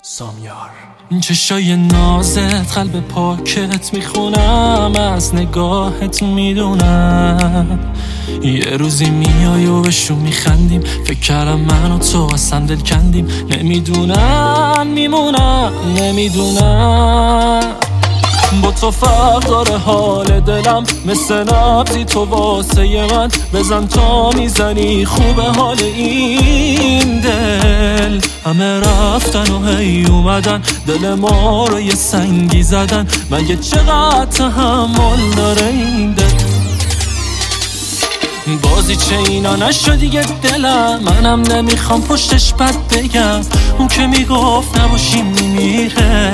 سامیار. این چشای نازت قلب پاکت میخونم، از نگاهت میدونم یه روزی میای و بهشون میخندیم. فکر کردم من و تو اصلا دل کندیم. نمیدونم میمونم، نمیدونم با تو فرق داره حال دلم، مثل نبضی تو واسه من. بزن تا میزنی خوبه حال این دل. همه رفتن و هی اومدن، دل ما رو یه سنگی زدن. مگه چقدر تحمل داره این دل؟ بازی چه اینا نشد دیگه دلم، منم نمیخوام پشتش بد بگم. اون که میگفت نباشیم میمیره،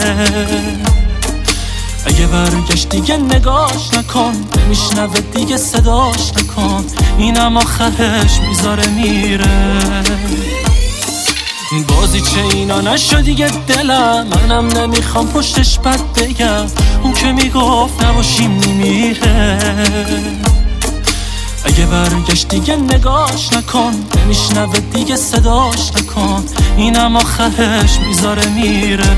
اگه برگشت دیگه نگاش نکن. نمیشنوه دیگه صداش نکن، اینم آخرش میذاره میره. بازی چه اینا نشد دیگه دلم، منم نمیخوام پشتش بد بگم. اون که میگفت نباشیم میمیره، اگه برگشت دیگه نگاش نکن. نمیشنوه دیگه صداش نکن، اینم آخرش میذاره میره.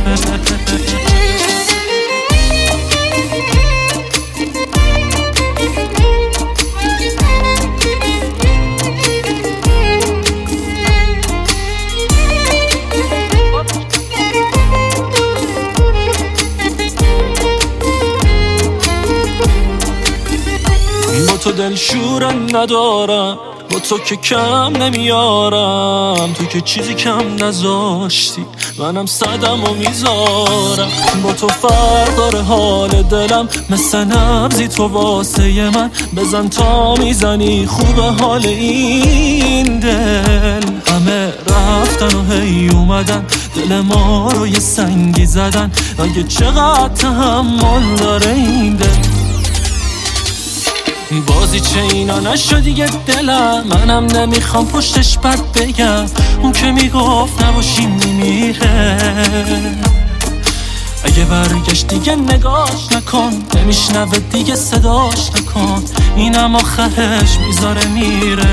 با تو دل شورم ندارم، با تو که کم نمیارم. تو که چیزی کم نذاشتی، منم صدم و میذارم. با تو فرق داره حال دلم، مثل نبضی تو واسه من. بزن تا میزنی خوبه حال این دل. همه رفتن و هی اومدن، دل ما رو یه سنگی زدن. اگه چقدر تحمل داره این دل؟ بازی چه اینا نشد دیگه دلم، منم نمیخوام پشتش بد بگم. اون که میگفت نباشیم میمیره، اگه برگشت دیگه نگاش نکن. نمیشنوه دیگه صداش نکن، اینم آخرش میذاره میره.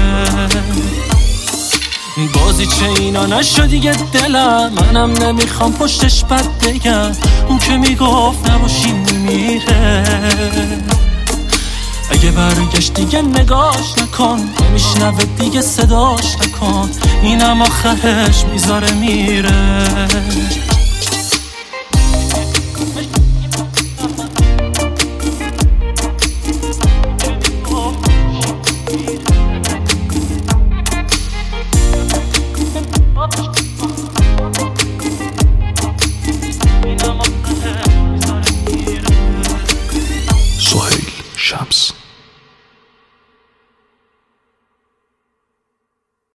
بازی چه اینا نشد دیگه دلم، منم نمیخوام پشتش بد بگم. اون که میگفت نباشیم میمیره، اگه برگشت دیگه نگاش نکن. نمیشنوه دیگه صداش نکن، اینم آخرش میذاره میره. سهیل شمس.